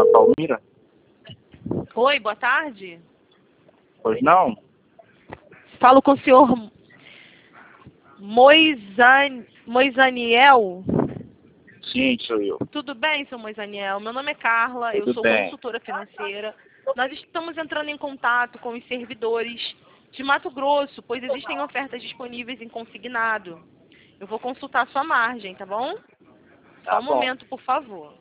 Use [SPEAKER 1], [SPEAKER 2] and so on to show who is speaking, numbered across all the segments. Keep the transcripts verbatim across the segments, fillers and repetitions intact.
[SPEAKER 1] Palmira?
[SPEAKER 2] Oi, boa tarde.
[SPEAKER 1] Pois não?
[SPEAKER 2] Falo com o senhor Moisan... Moisaniel.
[SPEAKER 1] Sim, sou eu.
[SPEAKER 2] Tudo bem, senhor Moisaniel? Meu nome é Carla,
[SPEAKER 1] Tudo
[SPEAKER 2] eu sou
[SPEAKER 1] bem.
[SPEAKER 2] consultora financeira. Nós estamos entrando em contato com os servidores de Mato Grosso, pois existem ofertas disponíveis em consignado. Eu vou consultar a sua margem, tá bom?
[SPEAKER 1] Tá
[SPEAKER 2] Só um
[SPEAKER 1] bom.
[SPEAKER 2] momento, por favor.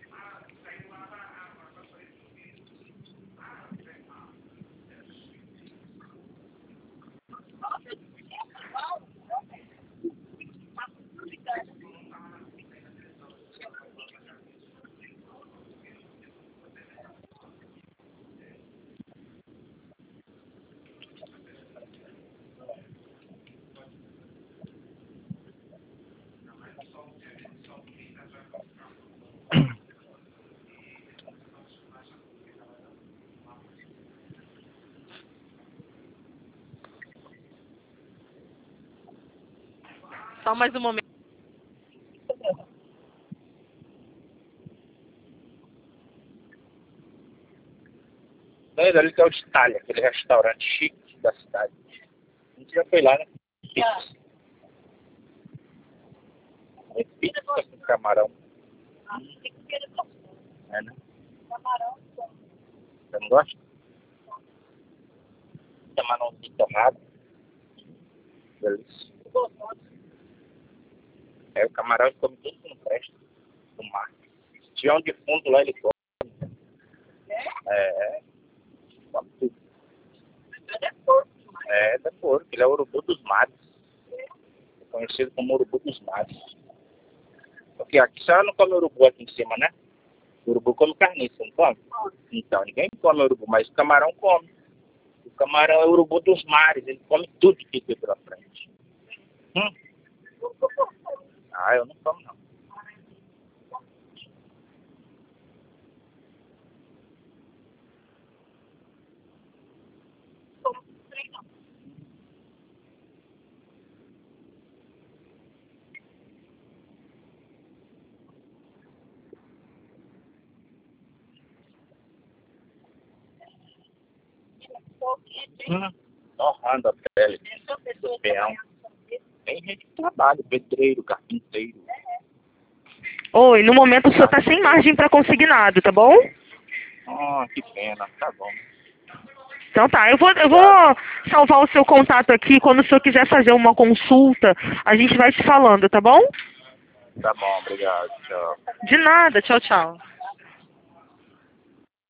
[SPEAKER 2] Só mais um momento.
[SPEAKER 1] Mas ali que é o Stalin, aquele restaurante chique da cidade. A gente já foi lá, né? Pizza. É pizza com camarão. É, né? Você não gosta? Camarãozinho torrado. Delícia. É, o camarão ele come tudo que não presta do mar. Se tiver um defunto lá, ele come. É, é. Come tudo. É, da porco. Ele é o urubu dos mares. É conhecido como urubu dos mares. Porque aqui a senhora não come urubu aqui em cima, né? O urubu come carniça, não come? Então, ninguém come urubu, mas o camarão come. O camarão é o urubu dos mares, ele come tudo que fica pela frente. Hum? Ah, eu não como não. Hum? Torrando a pele do peão. Tem gente que trabalha, pedreiro, carpinteiro.
[SPEAKER 2] Oi, no momento o senhor está sem margem para consignado, tá bom?
[SPEAKER 1] Ah, que pena, tá bom.
[SPEAKER 2] Então tá, eu vou, eu vou salvar o seu contato aqui. Quando o senhor quiser fazer uma consulta, a gente vai se falando, tá bom?
[SPEAKER 1] Tá bom, obrigado, tchau.
[SPEAKER 2] De nada, tchau, tchau.